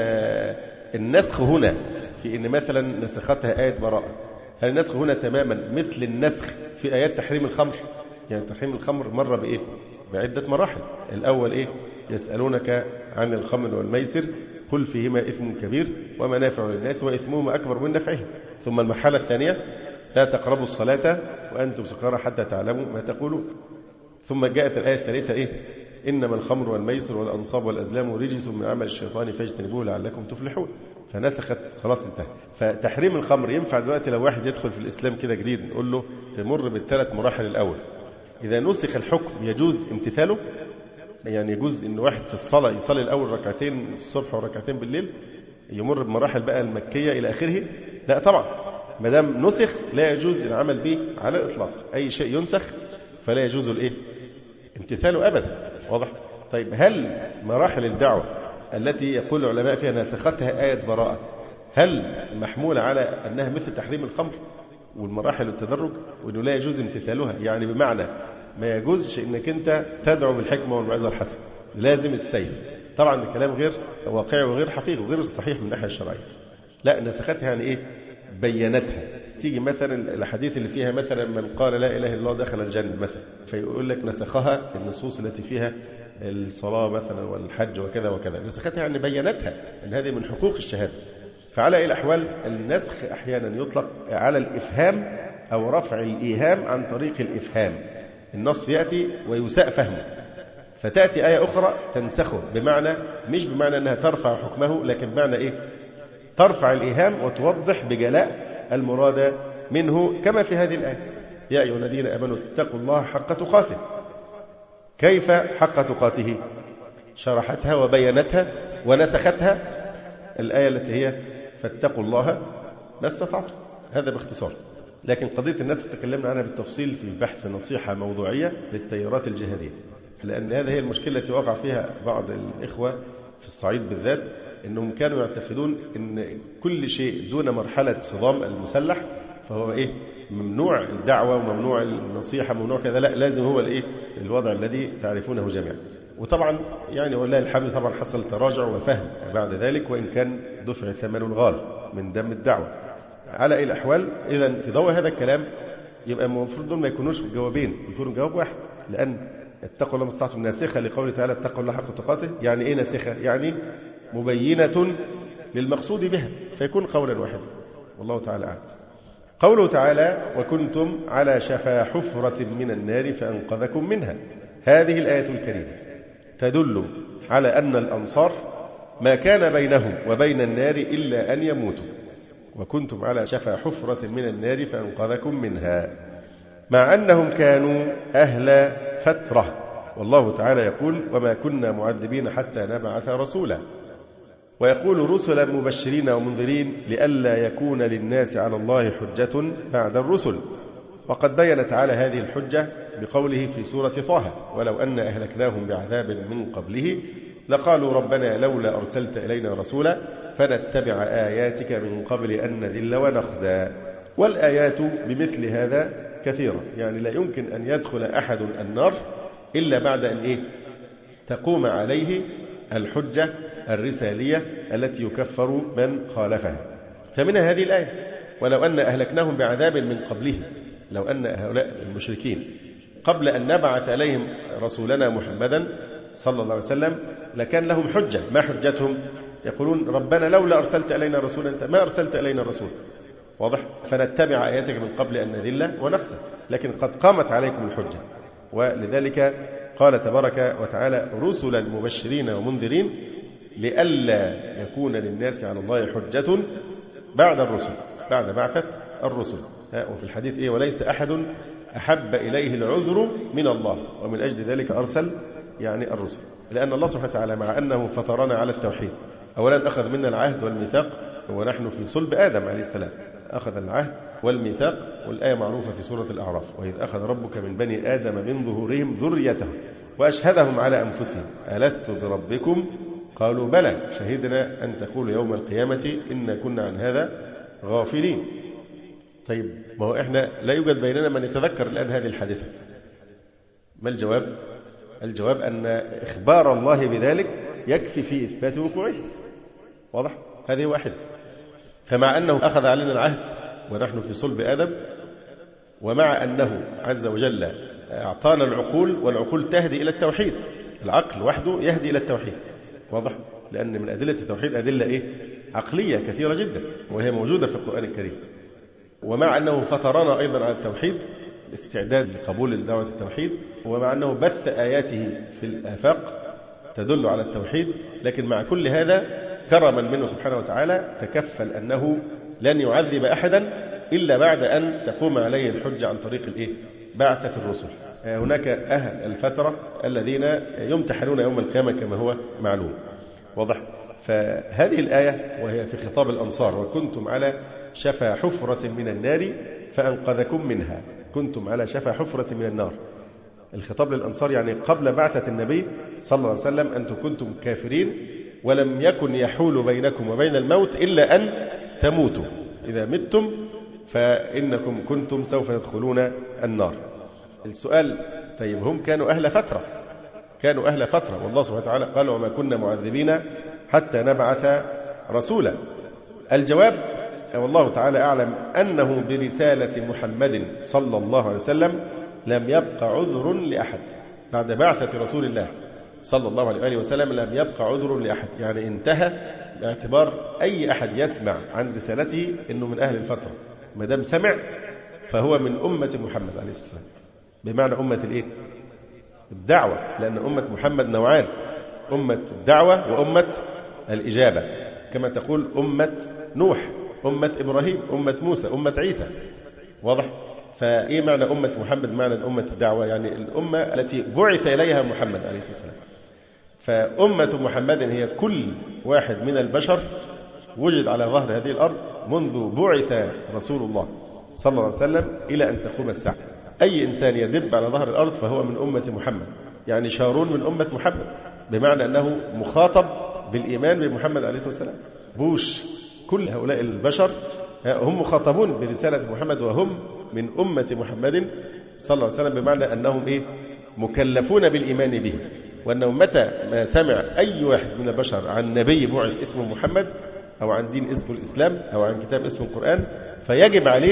النسخ هنا في إن مثلا نسختها آية براءة، هل النسخ هنا تماما مثل النسخ في آيات تحريم الخمر؟ يعني تحريم الخمر مرة بإيه؟ بعدة مراحل. الأول إيه؟ يسألونك عن الخمر والميسر قل فيهما إثم كبير ومنافع للناس وإثمهما أكبر من نفعهم. ثم المرحلة الثانية لا تقربوا الصلاة وأنتم سكارى حتى تعلموا ما تقولون. ثم جاءت الآية الثالثة إيه؟ إنما الخمر والميسر والأنصاب والأزلام رجس من عمل الشيطان فاجتنبوه لعلكم تفلحون. فنسخت خلاص انتهى. فتحريم الخمر ينفع دلوقتي لو واحد يدخل في الإسلام كده جديد نقول له تمر بالثلاث مراحل الأول، إذا نسخ الحكم يجوز امتثاله؟ يعني يجوز إن واحد في الصلاة يصلي الأول ركعتين الصبح وركعتين بالليل يمر بمراحل بقى المكية إلى آخره؟ لا طبعا، ما دام نسخ لا يجوز العمل به على الإطلاق. أي شيء ينسخ فلا يجوز الإيه؟ امتثاله أبدا. واضح؟ طيب هل مراحل الدعوة التي يقول العلماء فيها نسختها آية براءة هل محمولة على أنها مثل تحريم الخمر والمراحل التدرج وأنه لا يجوز امتثالها؟ يعني بمعنى ما يجوزش أنك أنت تدعو بالحكمة والموعظة الحسنة، لازم السيف. طبعا الكلام غير واقعي وغير حقيقي وغير صحيح من الناحية الشرعية. لا، نسختها يعني إيه؟ بينتها. تيجي مثلا الحديث اللي فيها مثلا من قال لا إله إلا الله دخل الجنة مثلا، فيقول لك نسخها النصوص التي فيها الصلاة مثلا والحج وكذا وكذا، نسختها يعني بينتها أن هذه من حقوق الشهادة. فعلى أي الأحوال النسخ أحيانا يطلق على الإفهام أو رفع الإيهام عن طريق الإفهام. النص يأتي ويساء فهمه فتأتي آية أخرى تنسخه، بمعنى مش بمعنى أنها ترفع حكمه، لكن بمعنى إيه؟ ترفع الإيهام وتوضح بجلاء المراد منه، كما في هذه الآية يا أيها الذين آمنوا اتقوا الله حق تقاته. كيف حق تقاته؟ شرحتها وبينتها ونسختها الآية التي هي فاتقوا الله ما استطعتم. هذا باختصار. لكن قضية النسخ تكلمنا عنها بالتفصيل في بحث نصيحة موضوعية للتيارات الجهادية، لأن هذه هي المشكلة التي وقع فيها بعض الإخوة في الصعيد بالذات، أنهم كانوا يعتقدون أن كل شيء دون مرحلة صدام المسلح فهو إيه؟ ممنوع الدعوة وممنوع النصيحة ممنوع كذا، لا لازم هو الإيه؟ الوضع الذي تعرفونه جميعا. وطبعا يعني والله الحمد طبعا حصل تراجع وفهم بعد ذلك، وإن كان دفع ثمن الغال من دم الدعوة. على أي الأحوال إذن في ضوء هذا الكلام يبقى المفروض دول ما يكونوش جوابين، يكونوا جواب واحد، لأن اتقوا الله ما استطعتم ناسخة لقوله تعالى اتقوا الله حق تقاته. يعني إيه ناسخة؟ يعني مبينة للمقصود بها، فيكون قولا واحدا. والله تعالى أعلم. قوله تعالى وكنتم على شفا حفرة من النار فأنقذكم منها، هذه الآية الكريمة تدل على أن الأنصار ما كان بينهم وبين النار إلا أن يموتوا، وكنتم على شفا حفرة من النار فأنقذكم منها، مع أنهم كانوا أهل فترة. والله تعالى يقول وما كنا معذبين حتى نبعث رسولا، ويقول رسلا مبشرين ومنذرين لئلا يكون للناس على الله حجة بعد الرسل. وقد بين تعالى هذه الحجة بقوله في سورة طه ولو أن أهلكناهم بعذاب من قبله لقالوا ربنا لولا أرسلت إلينا رسولا فنتبع آياتك من قبل أن نذل ونخزى. والآيات بمثل هذا كثيرة، يعني لا يمكن أن يدخل أحد النار إلا بعد أن إيه؟ تقوم عليه الحجة الرسالية التي يكفر من خالفها. فمنها هذه الآية ولو أن أهلكناهم بعذاب من قبله، لو أن هؤلاء المشركين قبل أن نبعث إليهم رسولنا محمدا صلى الله عليه وسلم لكان لهم حجة. ما حجتهم؟ يقولون ربنا لولا أرسلت إلينا رسولا، أنت ما أرسلت إلينا رسول، واضح؟ فنتبع آياتك من قبل أن نذل ونخسر، لكن قد قامت عليكم الحجة. ولذلك قال تبارك وتعالى رسلا مبشرين ومنذرين لئلا يكون للناس على الله حجة بعد الرسل، بعد بعثة الرسل. وفي الحديث إيه؟ وليس أحد أحب إليه العذر من الله، ومن أجل ذلك أرسل يعني الرسل. لأن الله سبحانه وتعالى مع أنه فطرنا على التوحيد، أولا أخذ منا العهد والميثاق ونحن في صلب آدم عليه السلام، أخذ العهد والميثاق، والآية معروفة في سورة الأعراف: وإذ أخذ ربك من بني آدم من ظهورهم ذريتهم وأشهدهم على أنفسهم ألست بربكم قالوا بلى شهدنا أن تقول يوم القيامة إنا كنا عن هذا غافلين. طيب ما هو إحنا لا يوجد بيننا من يتذكر الآن هذه الحادثة. ما الجواب؟ الجواب أن إخبار الله بذلك يكفي في إثبات وقوعه، واضح؟ هذه واحدة. فمع أنه أخذ علينا العهد ونحن في صلب آدم، ومع أنه عز وجل أعطانا العقول، والعقول تهدي إلى التوحيد، العقل وحده يهدي إلى التوحيد، واضح؟ لأن من أدلة التوحيد أدلة إيه؟ عقلية كثيرة جدا، وهي موجودة في القرآن الكريم. ومع أنه فطرنا أيضا على التوحيد، استعداد لقبول دعوة التوحيد، ومع أنه بث آياته في الآفاق تدل على التوحيد، لكن مع كل هذا كرما منه سبحانه وتعالى تكفل أنه لن يعذب أحدا إلا بعد أن تقوم عليه الحجة عن طريق الإيه؟ بعثة الرسل. هناك أهل الفترة الذين يمتحنون يوم القيامة كما هو معلوم، واضح؟ فهذه الآية وهي في خطاب الأنصار: وكنتم على شفا حفرة من النار فأنقذكم منها. كنتم على شفا حفرة من النار، الخطاب للأنصار يعني قبل بعثة النبي صلى الله عليه وسلم أنتم كنتم كافرين، ولم يكن يحول بينكم وبين الموت إلا أن تموتوا، إذا متم فإنكم كنتم سوف تدخلون النار. السؤال: طيب هم كانوا أهل فترة، كانوا أهل فترة، والله سبحانه وتعالى قال: وما كنا معذبين حتى نبعث رسولا. الجواب: والله تعالى أعلم أنه برسالة محمد صلى الله عليه وسلم لم يبق عذر لأحد بعد بعثة رسول الله صلى الله عليه وسلم، لم يبق عذر لأحد، يعني انتهى باعتبار أي أحد يسمع عن رسالته إنه من أهل الفترة، ما دام سمع فهو من أمة محمد عليه السلام، بمعنى أمة الإيه؟ الدعوة، لأن أمة محمد نوعان: أمة الدعوة وأمة الإجابة، كما تقول أمة نوح، أمة إبراهيم، أمة موسى، أمة عيسى، واضح؟ فإيه معنى أمة محمد؟ معنى أمة الدعوة يعني الأمة التي بعث إليها محمد عليه الصلاة والسلام. فأمة محمد هي كل واحد من البشر وجد على ظهر هذه الأرض منذ بعث رسول الله صلى الله عليه وسلم إلى أن تقوم الساعة. أي إنسان يدب على ظهر الأرض فهو من أمة محمد، يعني شارون من أمة محمد، بمعنى أنه مخاطب بالإيمان بمحمد عليه الصلاة والسلام. بوش، كل هؤلاء البشر هم مخاطبون برسالة محمد، وهم من أمة محمد صلى الله عليه وسلم، بمعنى أنهم إيه؟ مكلفون بالإيمان به، وأنه متى ما سمع أي واحد من البشر عن نبي بعث اسمه محمد، أو عن دين اسمه الإسلام، أو عن كتاب اسمه القرآن، فيجب عليه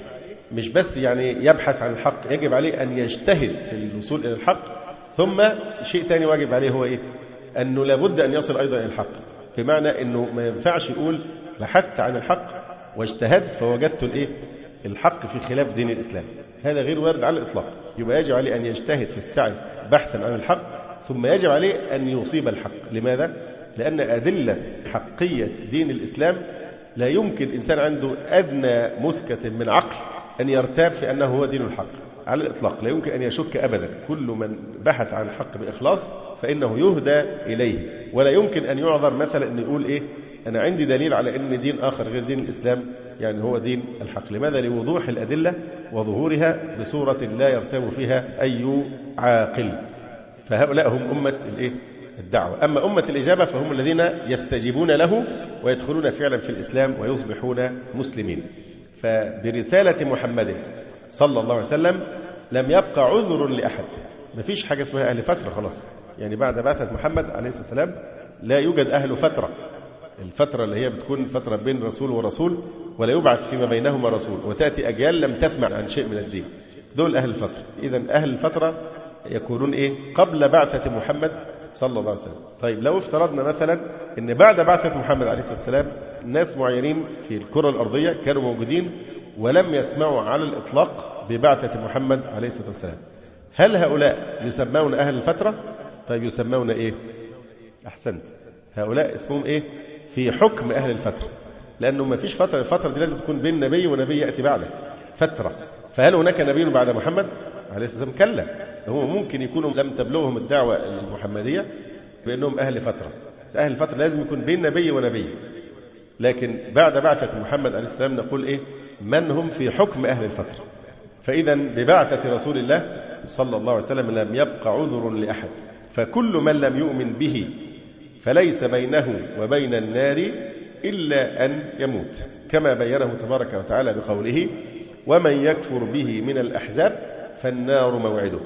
مش بس يعني يبحث عن الحق، يجب عليه أن يجتهد في الوصول إلى الحق. ثم شيء تاني واجب عليه هو إيه؟ أنه لابد أن يصل أيضا إلى الحق، بمعنى أنه ما ينفعش يقول بحثت عن الحق واجتهدت فوجدت الإيه؟ الحق في خلاف دين الإسلام، هذا غير وارد على الإطلاق. يبقى يجب عليه أن يجتهد في السعي بحثا عن الحق، ثم يجب عليه أن يصيب الحق. لماذا؟ لأن أدلة حقية دين الإسلام لا يمكن إنسان عنده أدنى مسكة من عقل أن يرتاب في أنه هو دين الحق على الإطلاق، لا يمكن أن يشك أبدا. كل من بحث عن الحق بإخلاص فإنه يهدى إليه، ولا يمكن أن يعذر مثلا أن يقول إيه أنا عندي دليل على أن دين آخر غير دين الإسلام يعني هو دين الحق. لماذا؟ لوضوح الأدلة وظهورها بصورة لا يرتاب فيها أي عاقل. فهؤلاء هم أمة الإيه؟ الدعوة. أما أمة الإجابة فهم الذين يستجيبون له ويدخلون فعلا في الإسلام ويصبحون مسلمين. فبرسالة محمد صلى الله عليه وسلم لم يبقى عذر لأحد، ما فيش حاجة اسمها أهل فترة خلاص، يعني بعد بعثة محمد عليه الصلاة والسلام لا يوجد أهل فترة، الفترة اللي هي بتكون فترة بين رسول ورسول ولا يبعث فيما بينهما رسول، وتأتي أجيال لم تسمع عن شيء من الدين، دول أهل الفترة. إذن أهل الفترة يكونون إيه؟ قبل بعثة محمد صلى الله عليه وسلم. طيب لو افترضنا مثلا أن بعد بعثة محمد عليه الصلاة والسلام ناس معينين في الكرة الأرضية كانوا موجودين ولم يسمعوا على الإطلاق ببعثة محمد عليه الصلاة والسلام، هل هؤلاء يسمون أهل الفترة؟ طيب يسمون إيه؟ أحسنت، هؤلاء اسمهم إيه؟ في حكم أهل الفترة، لأنه ما فيش فترة، الفترة دي لازم تكون بين نبي ونبي يأتي بعده فترة. فهل هناك نبي بعد محمد عليه الصلاة والسلام؟ كلا، هو ممكن يكونوا لم تبلغهم الدعوة المحمدية بأنهم أهل فترة. أهل الفترة لازم يكون بين نبي ونبي، لكن بعد بعثة محمد عليه السلام نقول إيه؟ من هم في حكم أهل الفترة. فإذا ببعثة رسول الله صلى الله عليه وسلم لم يبقى عذر لأحد، فكل من لم يؤمن به فليس بينه وبين النار إلا أن يموت، كما بينه تبارك وتعالى بقوله ومن يكفر به من الأحزاب فالنار موعده.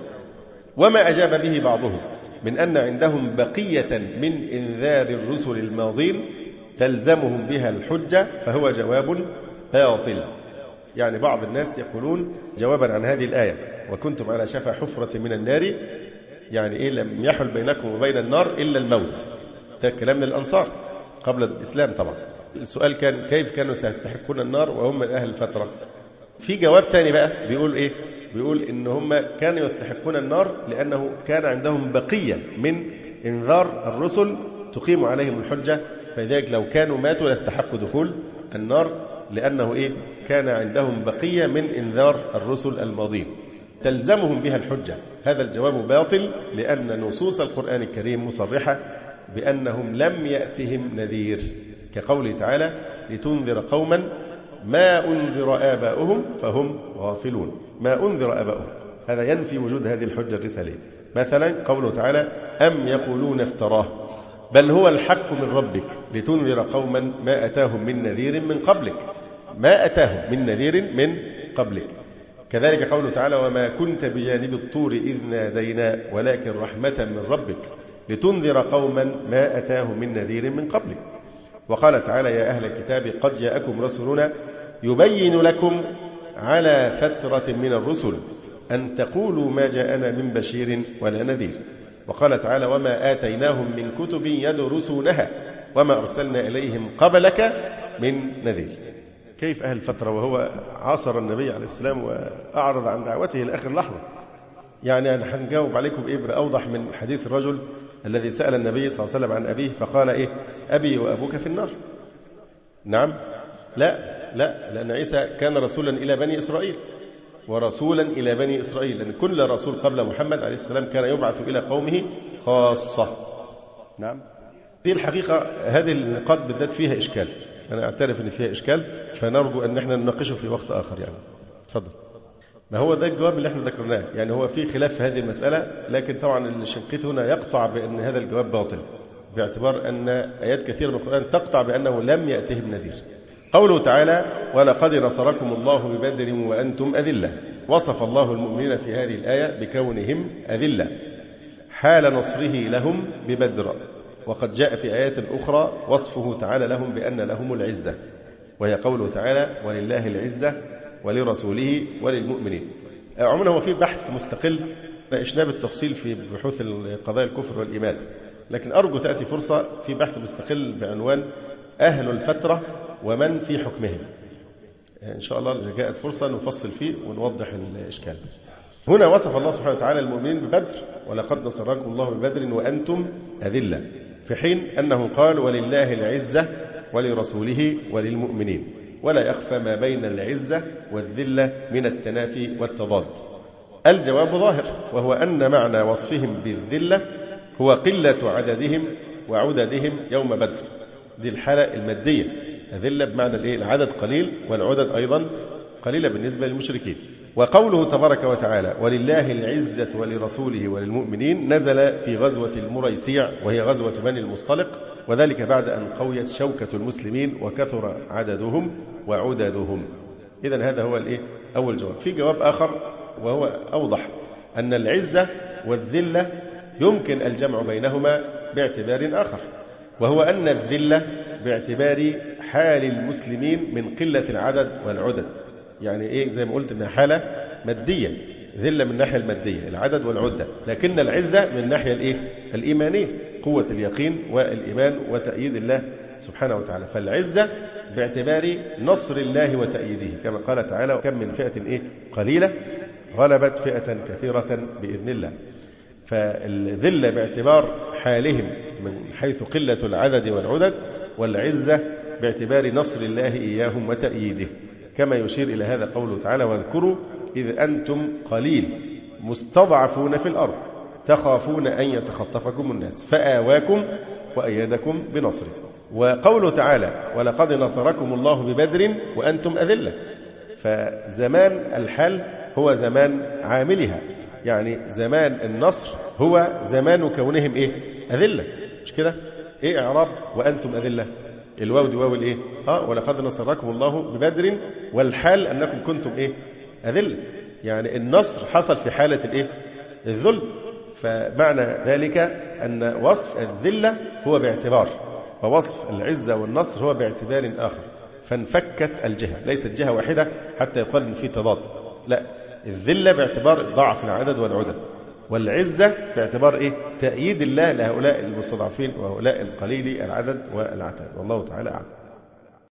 وما أجاب به بعضهم من أن عندهم بقية من إنذار الرسل الماضين تلزمهم بها الحجة فهو جواب باطل. يعني بعض الناس يقولون جوابا عن هذه الآية وكنتم على شفا حفرة من النار، يعني إيه؟ لم يحل بينكم وبين النار إلا الموت. ده كلام من الأنصار قبل الإسلام طبعا. السؤال كان كيف كانوا سيستحقون النار وهم من أهل الفترة؟ في جواب تاني بقى بيقول إيه؟ بيقول إن هم كانوا يستحقون النار لأنه كان عندهم بقية من إنذار الرسل تقيم عليهم الحجة، فلذلك لو كانوا ماتوا لاستحقوا دخول النار، لأنه إيه؟ كان عندهم بقية من إنذار الرسل الماضين تلزمهم بها الحجة. هذا الجواب باطل، لأن نصوص القرآن الكريم مصرحة بأنهم لم يأتهم نذير، كقوله تعالى لتنذر قوما ما أنذر آباؤهم فهم غافلون. ما أنذر آباؤهم هذا ينفي وجود هذه الحجة الرسالية. مثلا قوله تعالى أم يقولون افتراه بل هو الحق من ربك لتنذر قوما ما أتاهم من نذير من قبلك، ما أتاهم من نذير من قبلك. كذلك قوله تعالى وما كنت بجانب الطور إذ نادينا ولكن رحمة من ربك لتنذر قوما ما أتاهم من نذير من قبلك. وقال تعالى يا أهل الكتاب قد جاءكم رسولنا يبين لكم على فترة من الرسل أن تقولوا ما جاءنا من بشير ولا نذير. وقال تعالى وما آتيناهم من كتب يدرسونها وما أرسلنا إليهم قبلك من نذير. كيف أهل الفترة وهو عاصر النبي عليه السلام وأعرض عن دعوته لآخر لحظة؟ يعني أنا هنجاوب عليكم بإبرة أوضح من حديث الرجل الذي سأل النبي صلى الله عليه وسلم عن أبيه فقال إيه؟ أبي وأبوك في النار. نعم؟ لا لا، لأن عيسى كان رسولا إلى بني إسرائيل ورسولا إلى بني إسرائيل، لأن كل رسول قبل محمد عليه السلام كان يبعث إلى قومه خاصة. نعم، دي الحقيقة هذه النقاط بالذات فيها إشكال، أنا أعترف أن فيها إشكال، فنرجو أن احنا نناقشه في وقت آخر. يعني تفضل. ما هو ده الجواب اللي احنا ذكرناه، يعني هو في خلاف في هذه المسألة، لكن طبعا الشنقيطي هنا يقطع بأن هذا الجواب باطل باعتبار أن آيات كثيرة من القرآن تقطع بأنه لم يأتهم نذير. قوله تعالى ولقد نصركم الله ببدر وأنتم أذلة، وصف الله المؤمنين في هذه الآية بكونهم أذلة حال نصره لهم ببدر، وقد جاء في آيات أخرى وصفه تعالى لهم بأن لهم العزة، وهي قوله تعالى ولله العزة ولرسوله وللمؤمنين. عموما هو في بحث مستقل ناقشناه بالتفصيل في بحوث قضايا الكفر والإيمان، لكن أرجو تأتي فرصة في بحث مستقل بعنوان أهل الفترة ومن في حكمهم. إن شاء الله إذا جاءت فرصة نفصل فيه ونوضح الإشكال. هنا وصف الله سبحانه وتعالى المؤمنين ببدر ولقد نصركم الله ببدر وأنتم أذلة، في حين أنه قال ولله العزة ولرسوله وللمؤمنين، ولا يخفى ما بين العزة والذلة من التنافي والتضاد. الجواب ظاهر، وهو أن معنى وصفهم بالذلة هو قلة عددهم وعددهم يوم بدر. دي الحالة المادية، أذلة بمعنى الإيه؟ العدد قليل والعدد أيضا قليلة بالنسبة للمشركين. وقوله تبارك وتعالى ولله العزة ولرسوله وللمؤمنين نزل في غزوة المريسيع، وهي غزوة بني المصطلق، وذلك بعد أن قويت شوكة المسلمين وكثر عددهم وعددهم. إذن هذا هو الإيه؟ أول جواب. في جواب آخر وهو أوضح، أن العزة والذلة يمكن الجمع بينهما باعتبار آخر، وهو أن الذلة باعتبار حال المسلمين من قلة العدد والعدد. يعني إيه؟ زي ما قلت إنها حالة مادية، ذلة من الناحية المادية العدد والعدة، لكن العزة من الناحية الإيه؟ الإيمانية، قوة اليقين والإيمان وتأييد الله سبحانه وتعالى. فالعزة باعتبار نصر الله وتأييده، كما قال تعالى: وكم من فئة إيه؟ قليلة غلبت فئة كثيرة بإذن الله. فالذلة باعتبار حالهم من حيث قلة العدد والعدد، والعزة باعتبار نصر الله إياهم وتأييده، كما يشير إلى هذا قوله تعالى: واذكروا إذ أنتم قليل مستضعفون في الأرض تخافون أن يتخطفكم الناس فآواكم وأيدكم بنصره. وقوله تعالى: ولقد نصركم الله ببدر وأنتم أذلة. فزمان الحال هو زمان عاملها، يعني زمان النصر هو زمان كونهم إيه؟ أذلة. مش كده؟ إيه إعراب وأنتم أذلة؟ الواو دي واو الإيه؟ آه ولقد نصركم الله ببدر، والحال أنكم كنتم إيه؟ أذلة. يعني النصر حصل في حالة الإيه؟ الذل. فمعنى ذلك أن وصف الذلة هو باعتبار، ووصف العزة والنصر هو باعتبار آخر. فانفكت الجهة، ليست جهة واحدة حتى يقال إن في تضاد، لا، الذلة باعتبار ضعف العدد والعدد، والعزة باعتبار إيه؟ تأييد الله لهؤلاء المستضعفين وهؤلاء القليل العدد والعتاد. والله تعالى أعلم.